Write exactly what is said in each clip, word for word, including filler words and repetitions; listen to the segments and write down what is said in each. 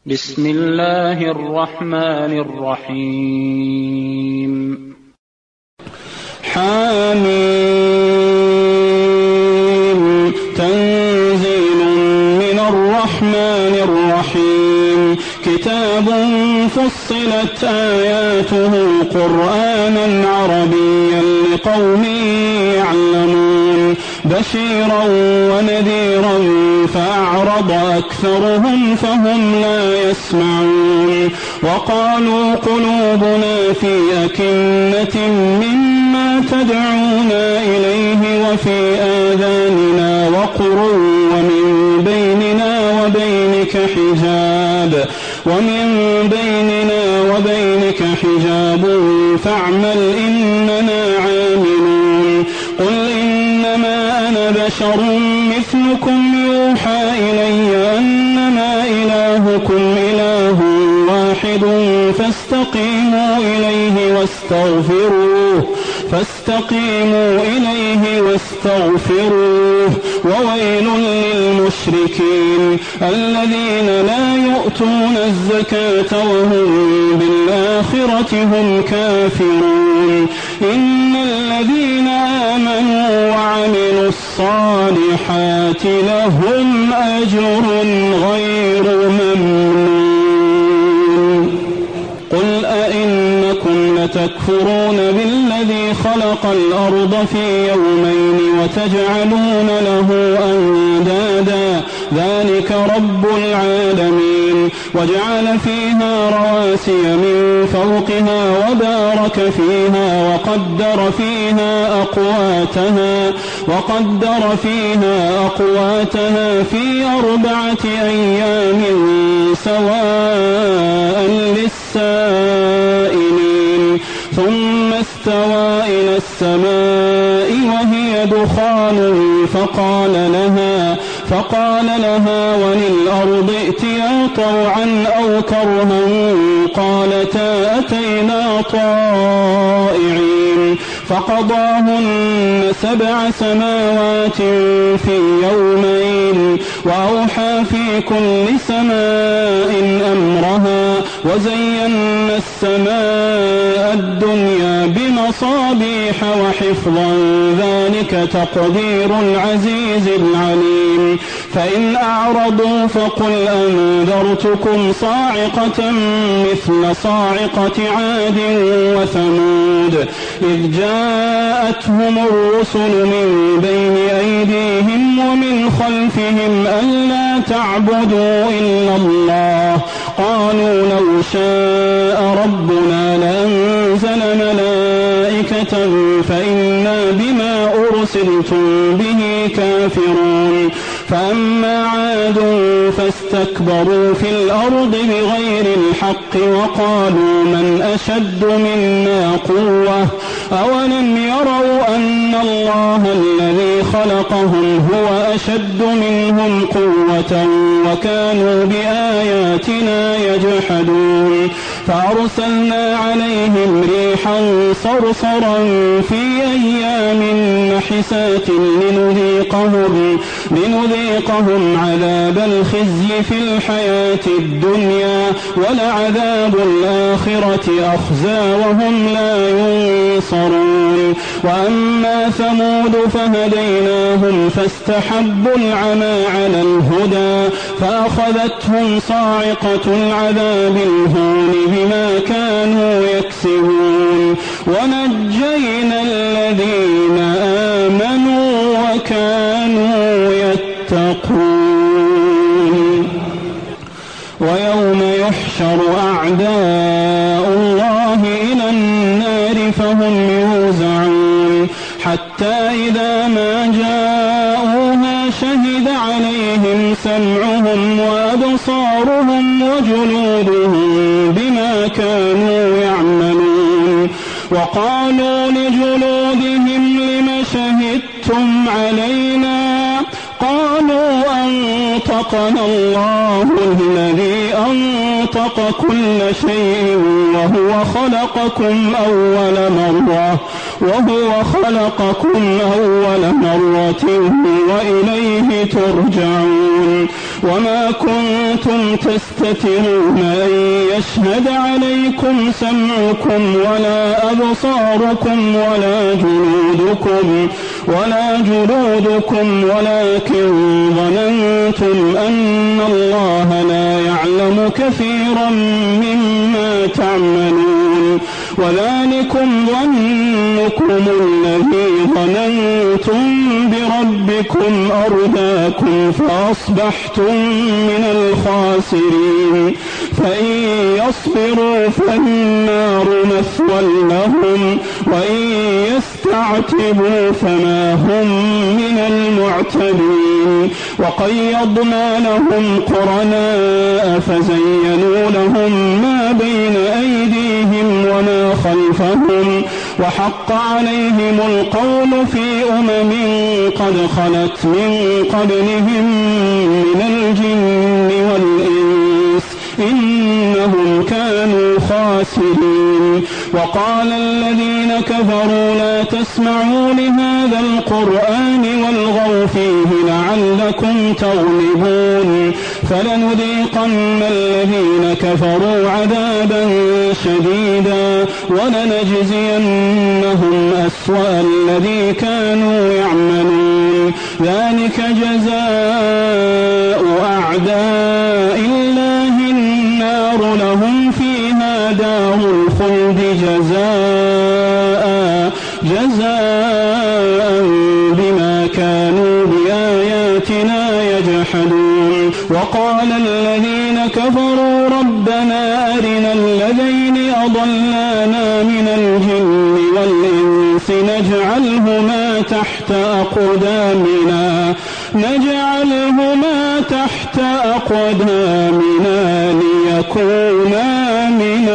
بسم الله الرحمن الرحيم. حميم تنزيل من الرحمن الرحيم. كتاب فصلت آياته قرآنا عربيا لقوم يعلمون بشيرا ونذيرا فأعرض أكثرهم فهم لا يسمعون. وقالوا قلوبنا في أكنة مما تدعونا إليه وفي آذاننا وقر ومن بيننا وبينك حجاب ومن بيننا وبينك حجاب فاعمل إننا عاملون. قل إنما أنا بشر مثلكم يوحى إلي أنما إلهكم إله واحد فاستقيموا إليه واستغفروه فاستقيموا إليه واستغفروه. وويل للمشركين الذين لا يؤتون الزكاة وهم بالآخرة هم كافرون. إن الذين آمنوا وعملوا الصالحات لهم أجر غير ممنون. قل أئنكم لتكفرون بالذي خلق الأرض في يومين وتجعلون له أندادا ذلك رب العالمين. وجعل فيها رواسي من فوقها وبارك فيها وقدر فيها أقواتها وقدر فيها أقواتها في أربعة أيام سواء للسائلين. ثم استوى إلى السماء وهي دخان فقال لها فقال لها وللأرض ائتيا طوعا أو كرها قالتا أتينا طائعين. فقضاهن سبع سماوات في يومين وأوحى في كل سماء أمرها وزينا السماء الدنيا بمصابيح وحفظا ذلك تقدير العزيز العليم. فإن أعرضوا فقل أنذرتكم صاعقة مثل صاعقة عاد وثمود إذ جاءتهم الرسل من بين أيديهم ومن خلفهم ألا تعبدوا إلا الله قالوا لو شاء ربنا لأنزل ملائكة فإنا بما أرسلتم به كافرون. فأما عاد فاستكبروا في الأرض بغير الحق وقالوا من أشد منا قوة أولم يروا أن الله الذي خلقهم هو أشد منهم قوة وكانوا بآياتنا يجحدون. فأرسلنا عليهم ريحا صرصرا في أيام نحسات لنذيقهم لنذيقهم عذاب الخزي في الحياة الدنيا ولعذاب الآخرة أخزى وهم لا ينصرون. وأما ثمود فهديناهم فاستحبوا العمى على الهدى فأخذتهم صاعقة العذاب الهون بما كانوا يكسبون. ونجينا الذين آمنوا وكانوا يتقون. ويوم يحشر أعداء الله إلى النار فهم يوزعون حتى إذا ما جاءوها شهد عليهم سمعهم وأبصارهم وجلودهم بما كانوا يعملون. وقالوا لجلودهم لم شهدتم علينا قالوا أنطقنا الله الذي أنطق كل شيء وهو خلقكم أول مرة وهو خلقكم أول مرة وإليه ترجعون. وما كنتم تستترون أن يشهد عليكم سمعكم ولا أبصاركم ولا جلودكم ولا جلودكم ولكن ظننتم أن الله لا يعلم كثيرا مما تعملون وذلكم ظنكم الذي ظننتم بربكم أرداكم فأصبحتم من الخاسرين فإن يصبروا فالنار مثوى لهم وإن يستعتبوا فما هم من المعتبين وقيضنا لهم قرناء فزينوا لهم ما بين أيديهم وما خلفهم وحق عليهم القول في أمم قد خلت من قبلهم من الجن والإنس إنهم كانوا خاسرين وقال الذين كفروا لا تسمعوا لهذا القرآن والغوا فيه لعلكم تغلبون فلنذيقن الذين كفروا عذابا شديدا ولنجزينهم أسوأ الذي كانوا يعملون ذلك جزاء أعداء الله النار لهم فيها دار الخلد جزاء جزاء بما كانوا بآياتنا يجحدون وقال الذين كفروا ربنا أرنا الذين أضلانا من الجن والإنس نجعلهما تحت أقدامنا نجعلهما تحت أقدامنا ليكونا من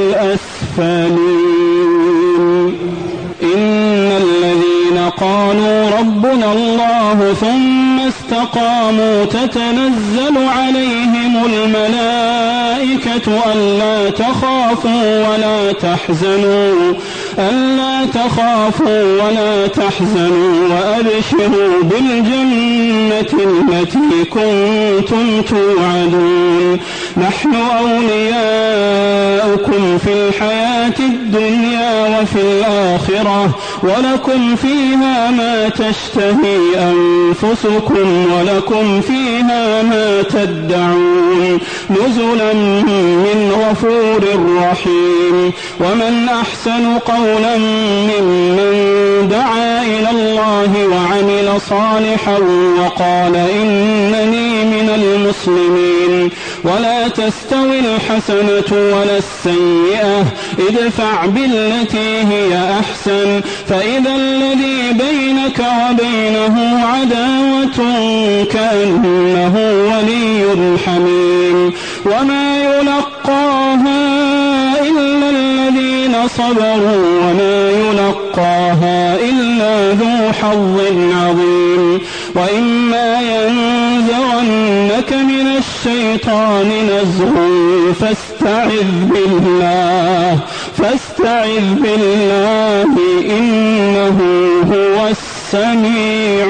الأسفلين إن الذين قالوا ربنا الله ثم استقاموا تتنزل عليهم الملائكة ألا تخافوا ولا تحزنوا ألا تخافوا ولا تحزنوا وأبشروا بالجنة التي كنتم توعدون نحن أولياؤكم في الحياة الدنيا وفي الآخرة ولكم فيها ما تشتهي أنفسكم ولكم فيها ما تدعون نزلا من غفور رحيم ومن أحسن قولا ممن دعا إلى الله وعمل صالحا وقال إنني من المسلمين ولا تستوي الحسنة ولا السيئة ادفع بالتي هي أحسن فإذا الذي بينك وبينه عداوة كأنه ولي حميم وما يلقاها إلا الذين صبروا وما يلقاها إلا ذو حظ عظيم وإما ينزغنك من الشيطان نزغ فاستعذ بالله فاستعذ بالله إنه هو السميع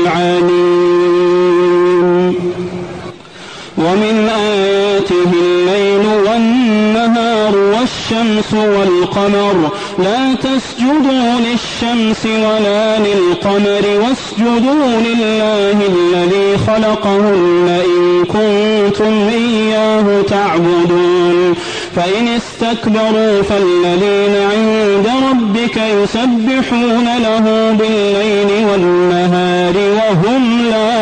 العليم ومن آياته الليل والنهار والشمس والقمر لا تسجدوا للشمس ولا للقمر واسجدوا لله الذي خلقهن إن كنتم إياه تعبدون فإن استكبروا فالذين عند ربك يسبحون له بالليل والنهار وهم لا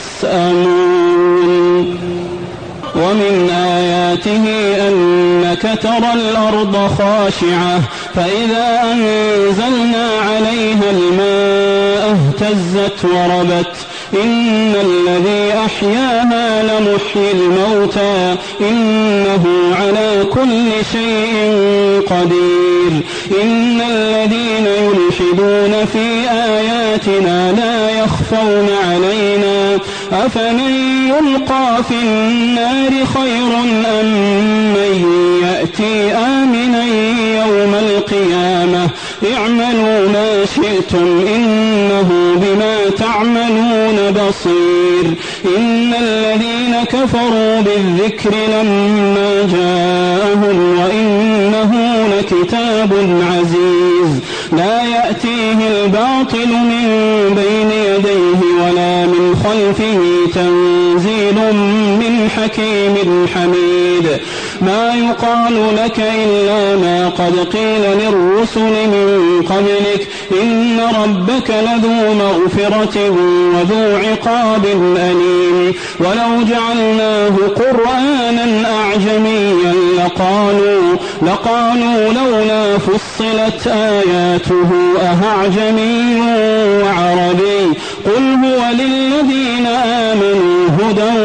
يسأمون ومن آياته أنك ترى الأرض خاشعة فإذا أنزلنا عليها الماء اهتزت وربت إن الذي أحياها لمحيي الموتى إنه على كل شيء قدير إن الذين يلحدون في آياتنا لا يخفون علينا أفمن يلقى في النار خير أم من يأتي آمنا يوم القيامة اعملوا ما شئتم إنه بما تعملون بصير إن الذين الذين كفروا بالذكر لما جاءهم وإنه لكتاب عزيز لا يأتيه الباطل من بين يديه ولا من خلفه تنزيل من حكيم حميد ما يقال لك إلا ما قد قيل للرسل من قبلك إن ربك لذو مغفرة وذو عقاب أليم ولو جعلناه قرآنا أعجميا لقالوا, لقالوا لولا فصلت آياته أأعجمي وعربي قل هو للذين آمنوا هدى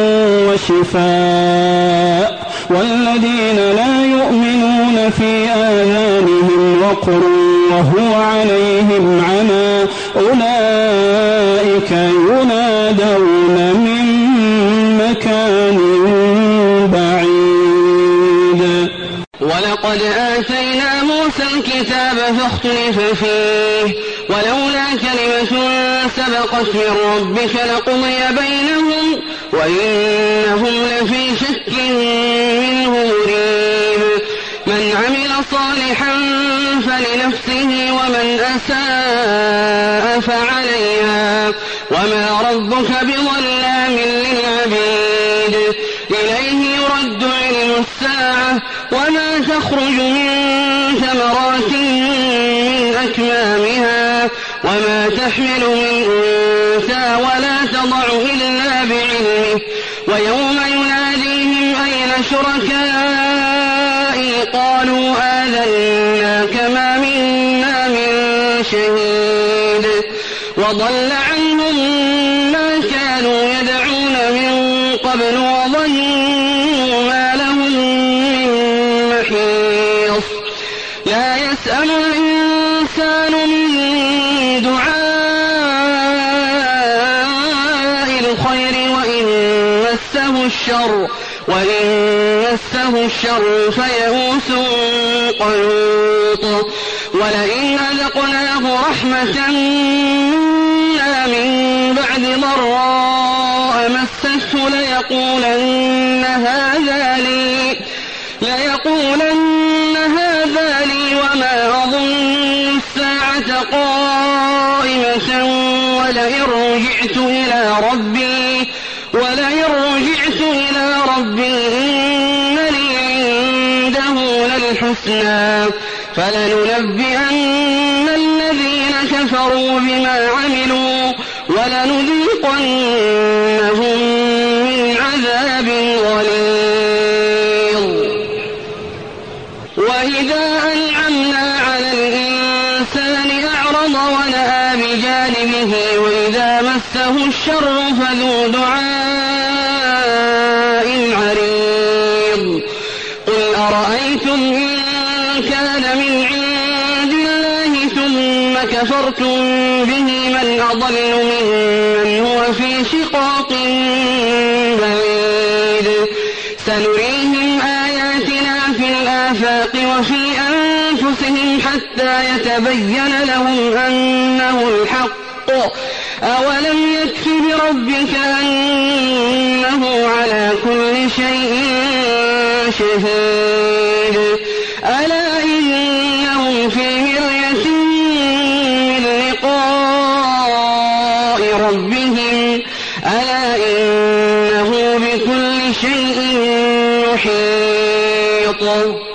وشفاء والذين لا يؤمنون في آذانهم وقر وهو عليهم عمى أولئك ينادون من مكان بعيد. ولقد آتينا موسى الكتاب فاختلف فيه ولولا كلمة سبقت من ربك لقضي بينهم وإنهم لفي شك منه مريب من عمل صالحا فلنفسه ومن أساء فعليها وما ربك بظلام للعبيد إليه يرد علم الساعة وما تخرج من ثمرات من أكمامها وما تحمل من أنثى ولا تضع إلا بعلمه ويوم يناديهم أين شركائي قالوا آذناك ما منا من شهيد وضل عنهم ما كانوا يدعون من قبل وظنوا ما لهم من محيص لا يسأم الإنسان من دعاء الخير وإن مسه الشر وإن مسه الشر فيئوس قنوط ولئن أذقناه رحمة منا من بعد ضراء مسته ليقولن هذا لي ليقولن هذا لي وما أظن الساعة قائمة ولئن رجعت إلى ربي ولئن رجعت إلى ربي إن لي عنده للحسنى فلننبئن الذين كفروا بما عملوا ولنذيقنهم من عذاب غليظ. وإذا أنعمنا على الإنسان أعرض ونأى بجانبه وإذا مسه الشر فذو دعاء عريض قل أرأيتم إن كان من عند الله ثم كفرتم به من أضل ممن هو في شقاق بعيد سنريهم آياتنا في الآفاق وفي أنفسهم حتى يتبين لهم أنه الحق أولم يكف بربك أنه على كل شيء شهيد ألا إنهم في مرية من لقاء ربهم ألا إنه بكل شيء محيط.